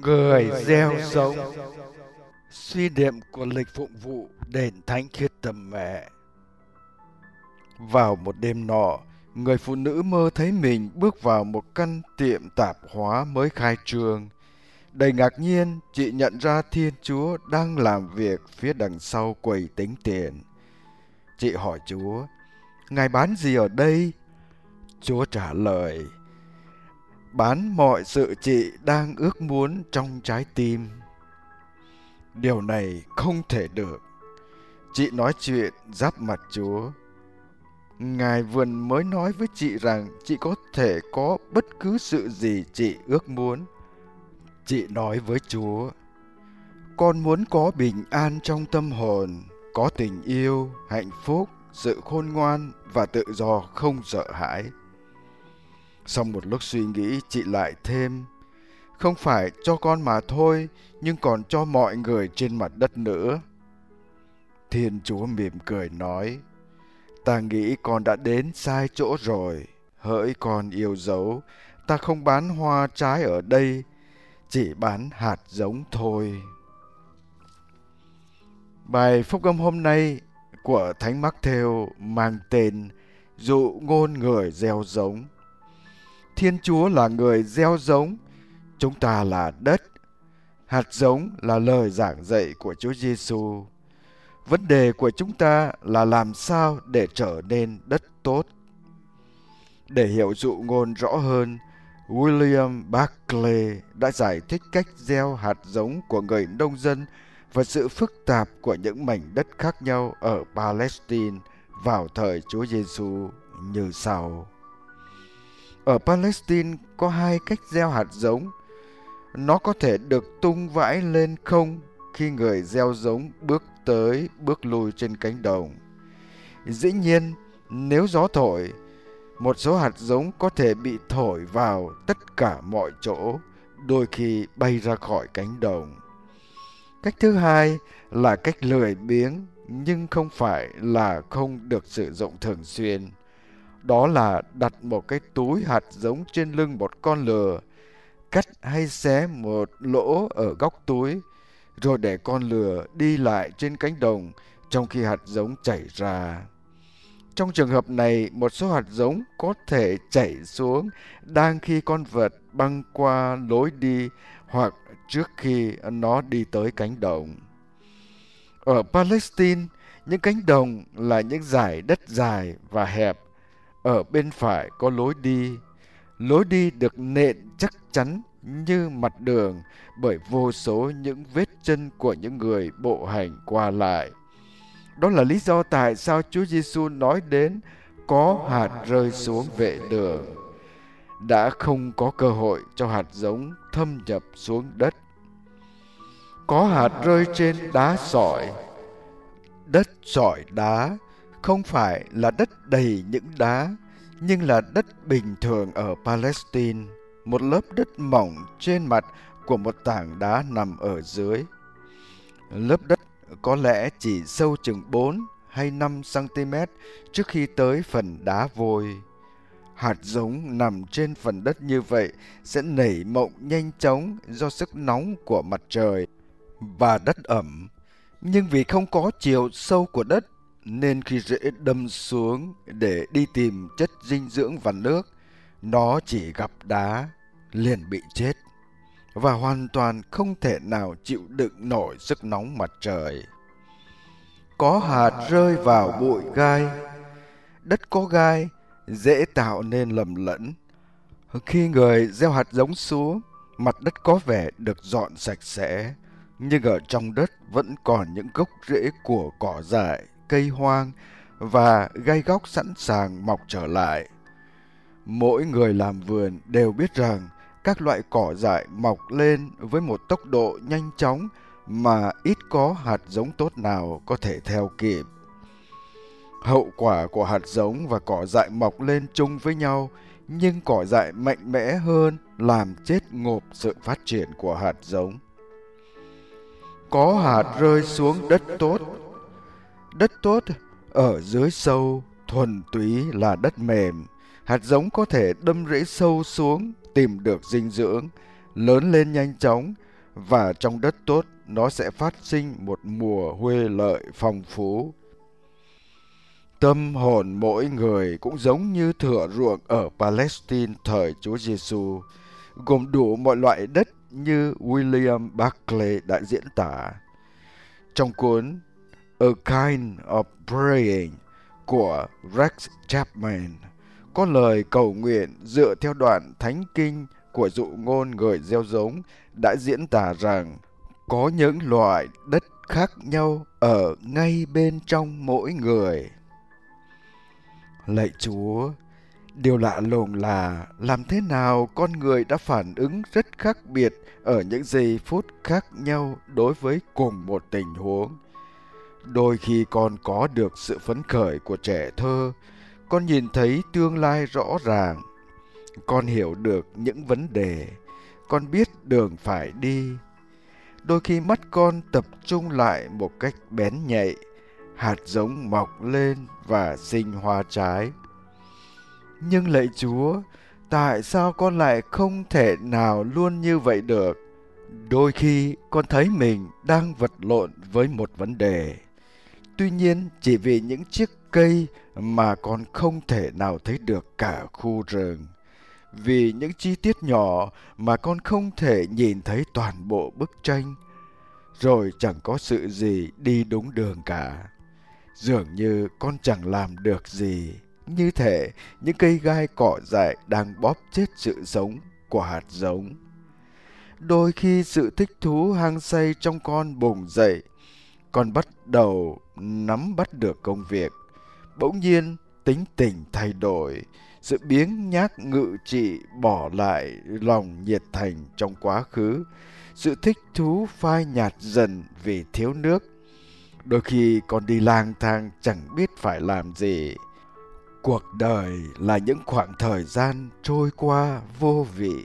Người gieo giống. Suy niệm của lịch phụng vụ đền Thánh Khiết Tâm Mẹ. Vào một đêm nọ, người phụ nữ mơ thấy mình bước vào một căn tiệm tạp hóa mới khai trương. Đầy ngạc nhiên, chị nhận ra Thiên Chúa đang làm việc phía đằng sau quầy tính tiền. Chị hỏi Chúa, Ngài bán gì ở đây? Chúa trả lời, bán mọi sự chị đang ước muốn trong trái tim. Điều này không thể được. Chị nói chuyện giáp mặt Chúa. Ngài vừa mới nói với chị rằng chị có thể có bất cứ sự gì chị ước muốn. Chị nói với Chúa, con muốn có bình an trong tâm hồn, có tình yêu, hạnh phúc, sự khôn ngoan và tự do không sợ hãi. Sau một lúc suy nghĩ, chị lại thêm, không phải cho con mà thôi, nhưng còn cho mọi người trên mặt đất nữa. Thiên Chúa mỉm cười nói, ta nghĩ con đã đến sai chỗ rồi. Hỡi con yêu dấu, ta không bán hoa trái ở đây, chỉ bán hạt giống thôi. Bài phúc âm hôm nay của Thánh Mác-thêu mang tên Dụ ngôn người gieo giống. Thiên Chúa là người gieo giống, chúng ta là đất. Hạt giống là lời giảng dạy của Chúa Giêsu. Vấn đề của chúng ta là làm sao để trở nên đất tốt. Để hiểu dụ ngôn rõ hơn, William Barclay đã giải thích cách gieo hạt giống của người nông dân và sự phức tạp của những mảnh đất khác nhau ở Palestine vào thời Chúa Giêsu như sau. Ở Palestine có hai cách gieo hạt giống. Nó có thể được tung vãi lên không khi người gieo giống bước tới bước lui trên cánh đồng. Dĩ nhiên, nếu gió thổi, một số hạt giống có thể bị thổi vào tất cả mọi chỗ, đôi khi bay ra khỏi cánh đồng. Cách thứ hai là cách lười biếng, nhưng không phải là không được sử dụng thường xuyên. Đó là đặt một cái túi hạt giống trên lưng một con lừa, cắt hay xé một lỗ ở góc túi, rồi để con lừa đi lại trên cánh đồng trong khi hạt giống chảy ra. Trong trường hợp này, một số hạt giống có thể chảy xuống đang khi con vật băng qua lối đi hoặc trước khi nó đi tới cánh đồng. Ở Palestine, những cánh đồng là những dải đất dài và hẹp. Ở bên phải có lối đi. Lối đi được nện chắc chắn như mặt đường bởi vô số những vết chân của những người bộ hành qua lại. Đó là lý do tại sao Chúa Giêsu nói đến có hạt rơi xuống vệ đường. Đã không có cơ hội cho hạt giống thâm nhập xuống đất. Có hạt rơi trên đá sỏi. Đất sỏi đá không phải là đất đầy những đá, nhưng là đất bình thường ở Palestine, một lớp đất mỏng trên mặt của một tảng đá nằm ở dưới. Lớp đất có lẽ chỉ sâu chừng 4 hay 5 cm trước khi tới phần đá vôi. Hạt giống nằm trên phần đất như vậy sẽ nảy mộng nhanh chóng do sức nóng của mặt trời và đất ẩm. Nhưng vì không có chiều sâu của đất, nên khi rễ đâm xuống để đi tìm chất dinh dưỡng và nước, nó chỉ gặp đá, liền bị chết, và hoàn toàn không thể nào chịu đựng nổi sức nóng mặt trời. Có hạt rơi vào bụi gai. Đất có gai dễ tạo nên lầm lẫn. Khi người gieo hạt giống xuống, mặt đất có vẻ được dọn sạch sẽ, nhưng ở trong đất vẫn còn những gốc rễ của cỏ dại, cây hoang và gai góc sẵn sàng mọc trở lại. Mỗi người làm vườn đều biết rằng các loại cỏ dại mọc lên với một tốc độ nhanh chóng mà ít có hạt giống tốt nào có thể theo kịp. Hậu quả của hạt giống và cỏ dại mọc lên chung với nhau, nhưng cỏ dại mạnh mẽ hơn làm chết ngộp sự phát triển của hạt giống. Có hạt rơi xuống đất tốt. Đất tốt ở dưới sâu thuần túy là đất mềm. Hạt giống có thể đâm rễ sâu xuống, tìm được dinh dưỡng, lớn lên nhanh chóng và trong đất tốt nó sẽ phát sinh một mùa huê lợi phong phú. Tâm hồn mỗi người cũng giống như thửa ruộng ở Palestine thời Chúa Giêsu, gồm đủ mọi loại đất như William Barclay đã diễn tả. Trong cuốn A Kind of Praying của Rex Chapman, có lời cầu nguyện dựa theo đoạn thánh kinh của dụ ngôn người gieo giống đã diễn tả rằng có những loại đất khác nhau ở ngay bên trong mỗi người. Lạy Chúa, điều lạ lùng là làm thế nào con người đã phản ứng rất khác biệt ở những giây phút khác nhau đối với cùng một tình huống. Đôi khi con có được sự phấn khởi của trẻ thơ, con nhìn thấy tương lai rõ ràng, con hiểu được những vấn đề, con biết đường phải đi. Đôi khi mắt con tập trung lại một cách bén nhạy, hạt giống mọc lên và sinh hoa trái. Nhưng lạy Chúa, tại sao con lại không thể nào luôn như vậy được? Đôi khi con thấy mình đang vật lộn với một vấn đề. Tuy nhiên, chỉ vì những chiếc cây mà con không thể nào thấy được cả khu rừng. Vì những chi tiết nhỏ mà con không thể nhìn thấy toàn bộ bức tranh. Rồi chẳng có sự gì đi đúng đường cả. Dường như con chẳng làm được gì. Như thể những cây gai cỏ dại đang bóp chết sự sống của hạt giống. Đôi khi sự thích thú hăng say trong con bùng dậy. Con bắt đầu nắm bắt được công việc. Bỗng nhiên tính tình thay đổi. Sự biếng nhác ngự trị bỏ lại lòng nhiệt thành trong quá khứ. Sự thích thú phai nhạt dần vì thiếu nước. Đôi khi con đi lang thang chẳng biết phải làm gì. Cuộc đời là những khoảng thời gian trôi qua vô vị.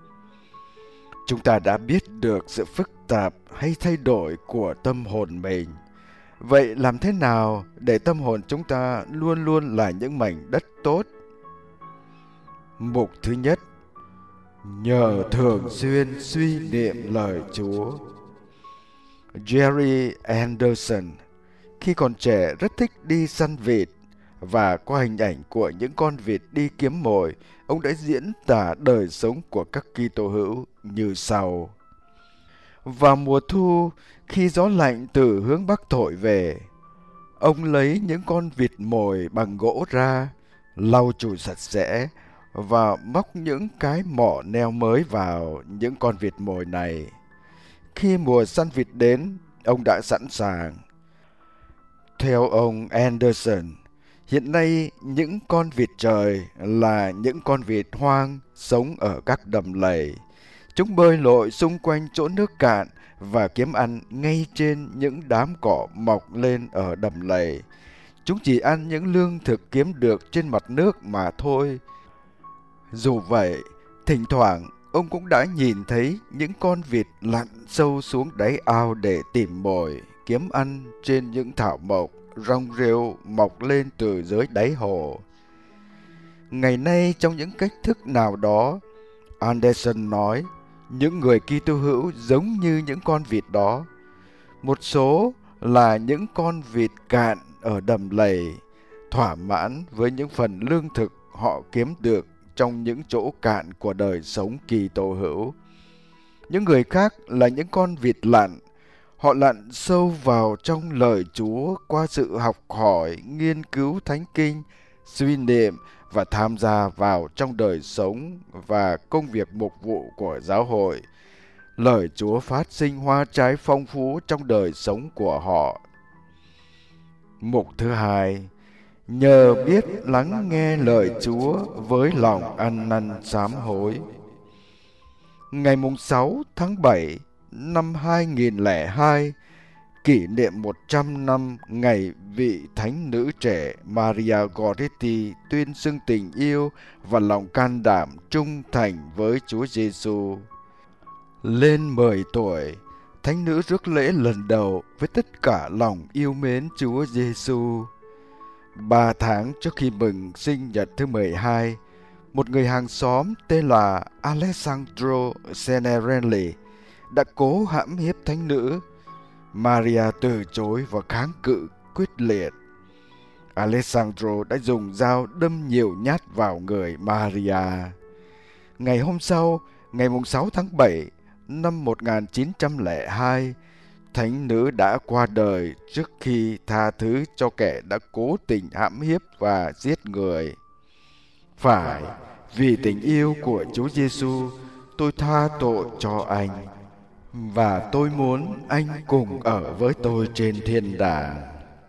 Chúng ta đã biết được sự phức tạp hay thay đổi của tâm hồn mình. Vậy làm thế nào để tâm hồn chúng ta luôn luôn là những mảnh đất tốt? Mục thứ nhất, nhờ thường xuyên suy niệm lời Chúa. Jerry Anderson khi còn trẻ rất thích đi săn vịt, và qua hình ảnh của những con vịt đi kiếm mồi, ông đã diễn tả đời sống của các Kitô hữu như sau. Vào mùa thu, khi gió lạnh từ hướng Bắc thổi về, ông lấy những con vịt mồi bằng gỗ ra, lau chùi sạch sẽ và móc những cái mỏ neo mới vào những con vịt mồi này. Khi mùa săn vịt đến, ông đã sẵn sàng. Theo ông Anderson, hiện nay những con vịt trời là những con vịt hoang sống ở các đầm lầy. Chúng bơi lội xung quanh chỗ nước cạn và kiếm ăn ngay trên những đám cỏ mọc lên ở đầm lầy. Chúng chỉ ăn những lương thực kiếm được trên mặt nước mà thôi. Dù vậy, thỉnh thoảng ông cũng đã nhìn thấy những con vịt lặn sâu xuống đáy ao để tìm mồi, kiếm ăn trên những thảo mộc, rong rêu mọc lên từ dưới đáy hồ. Ngày nay trong những cách thức nào đó, Anderson nói, những người Kitô hữu giống như những con vịt đó. Một số là những con vịt cạn ở đầm lầy, thỏa mãn với những phần lương thực họ kiếm được trong những chỗ cạn của đời sống Kitô hữu. Những người khác là những con vịt lặn. Họ lặn sâu vào trong lời Chúa qua sự học hỏi, nghiên cứu thánh kinh, suy niệm và tham gia vào trong đời sống và công việc mục vụ của giáo hội. Lời Chúa phát sinh hoa trái phong phú trong đời sống của họ. Mục thứ hai, nhờ biết lắng nghe lời Chúa với lòng ăn năn sám hối. Ngày 6 tháng 7 năm 2002, kỷ niệm 100 năm ngày vị thánh nữ trẻ Maria Goretti tuyên xưng tình yêu và lòng can đảm trung thành với Chúa Giêsu. Lên 10 tuổi, thánh nữ rước lễ lần đầu với tất cả lòng yêu mến Chúa Giêsu. 3 tháng trước khi mừng sinh nhật thứ 12, một người hàng xóm tên là Alessandro Senerelli đã cố hãm hiếp thánh nữ. Maria từ chối và kháng cự quyết liệt. Alessandro đã dùng dao đâm nhiều nhát vào người Maria. Ngày hôm sau, ngày 6 tháng 7 năm 1902, thánh nữ đã qua đời trước khi tha thứ cho kẻ đã cố tình hãm hiếp và giết người. Phải, vì tình yêu của Chúa Giêsu, tôi tha tội cho anh, và tôi muốn anh cùng ở với tôi trên thiên đàng.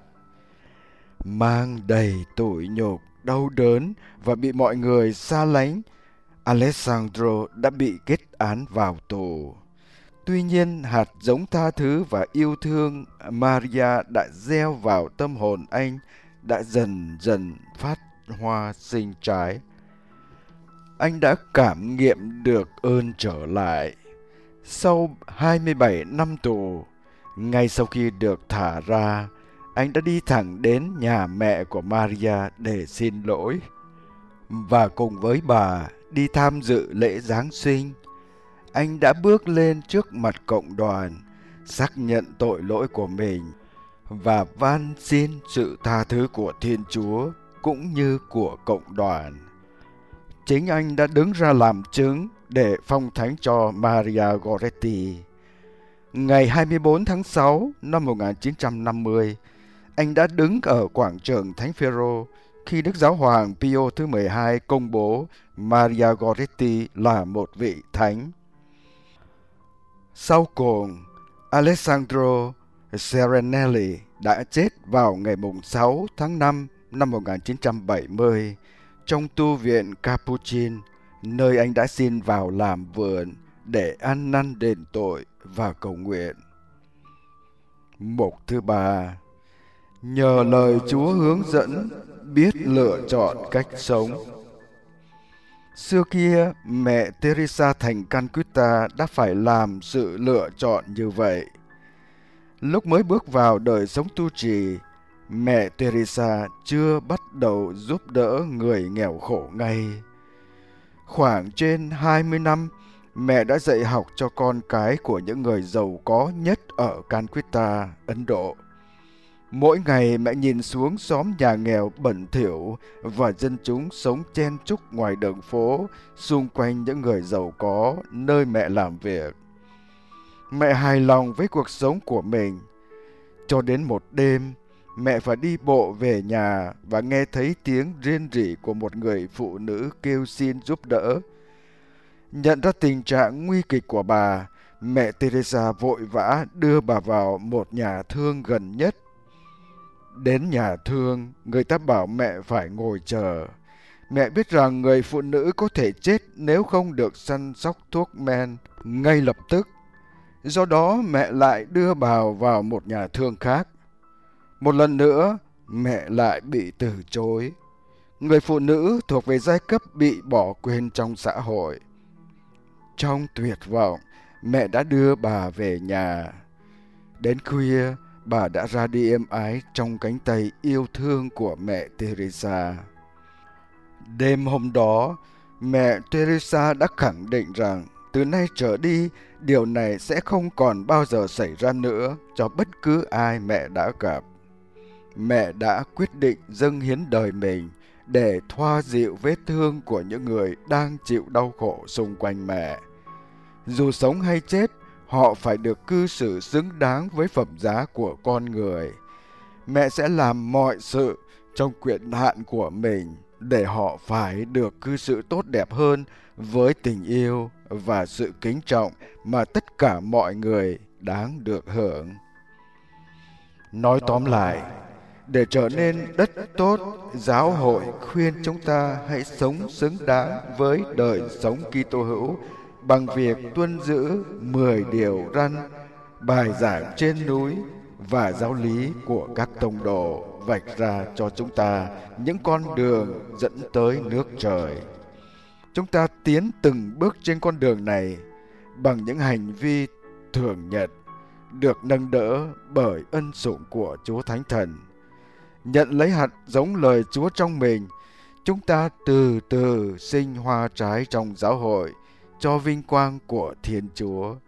Mang đầy tủi nhục, đau đớn và bị mọi người xa lánh, Alessandro đã bị kết án vào tù. Tuy nhiên, hạt giống tha thứ và yêu thương Maria đã gieo vào tâm hồn anh đã dần dần phát hoa sinh trái. Anh đã cảm nghiệm được ơn trở lại. Sau 27 năm tù, ngay sau khi được thả ra, anh đã đi thẳng đến nhà mẹ của Maria để xin lỗi và cùng với bà đi tham dự lễ Giáng sinh. Anh đã bước lên trước mặt cộng đoàn, xác nhận tội lỗi của mình và van xin sự tha thứ của Thiên Chúa cũng như của cộng đoàn. Chính anh đã đứng ra làm chứng để phong thánh cho Maria Goretti. Ngày 24 tháng 6 năm 1950, anh đã đứng ở quảng trường Thánh Phêrô khi Đức Giáo hoàng Pio thứ 12 công bố Maria Goretti là một vị thánh. Sau cùng, Alessandro Serenelli đã chết vào ngày 6 tháng 5 năm 1970 trong tu viện Capuchin, nơi anh đã xin vào làm vườn để ăn năn đền tội và cầu nguyện. Mục thứ 3. Nhờ lời Chúa hướng dẫn, biết lựa chọn cách sống. Xưa kia, mẹ Teresa thành Calcutta đã phải làm sự lựa chọn như vậy. Lúc mới bước vào đời sống tu trì, mẹ Teresa chưa bắt đầu giúp đỡ người nghèo khổ ngay. Khoảng trên 20 năm, mẹ đã dạy học cho con cái của những người giàu có nhất ở Calcutta, Ấn Độ. Mỗi ngày mẹ nhìn xuống xóm nhà nghèo bẩn thỉu và dân chúng sống chen chúc ngoài đường phố xung quanh những người giàu có nơi mẹ làm việc. Mẹ hài lòng với cuộc sống của mình. Cho đến một đêm, mẹ phải đi bộ về nhà và nghe thấy tiếng rên rỉ của một người phụ nữ kêu xin giúp đỡ. Nhận ra tình trạng nguy kịch của bà, mẹ Teresa vội vã đưa bà vào một nhà thương gần nhất. Đến nhà thương, người ta bảo mẹ phải ngồi chờ. Mẹ biết rằng người phụ nữ có thể chết nếu không được săn sóc thuốc men ngay lập tức. Do đó mẹ lại đưa bà vào một nhà thương khác. Một lần nữa, mẹ lại bị từ chối. Người phụ nữ thuộc về giai cấp bị bỏ quên trong xã hội. Trong tuyệt vọng, mẹ đã đưa bà về nhà. Đến khuya, bà đã ra đi êm ái trong cánh tay yêu thương của mẹ Teresa. Đêm hôm đó, mẹ Teresa đã khẳng định rằng từ nay trở đi, điều này sẽ không còn bao giờ xảy ra nữa cho bất cứ ai mẹ đã gặp. Mẹ đã quyết định dâng hiến đời mình để thoa dịu vết thương của những người đang chịu đau khổ xung quanh mẹ. Dù sống hay chết, họ phải được cư xử xứng đáng với phẩm giá của con người. Mẹ sẽ làm mọi sự trong quyền hạn của mình để họ phải được cư xử tốt đẹp hơn với tình yêu và sự kính trọng mà tất cả mọi người đáng được hưởng. Nói tóm lại, để trở nên đất tốt, giáo hội khuyên chúng ta hãy sống xứng đáng với đời sống Kitô hữu bằng việc tuân giữ 10 điều răn, bài giảng trên núi và giáo lý của các tông đồ vạch ra cho chúng ta những con đường dẫn tới nước trời. Chúng ta tiến từng bước trên con đường này bằng những hành vi thường nhật, được nâng đỡ bởi ân sủng của Chúa Thánh Thần. Nhận lấy hạt giống lời Chúa trong mình, chúng ta từ từ sinh hoa trái trong giáo hội cho vinh quang của Thiên Chúa.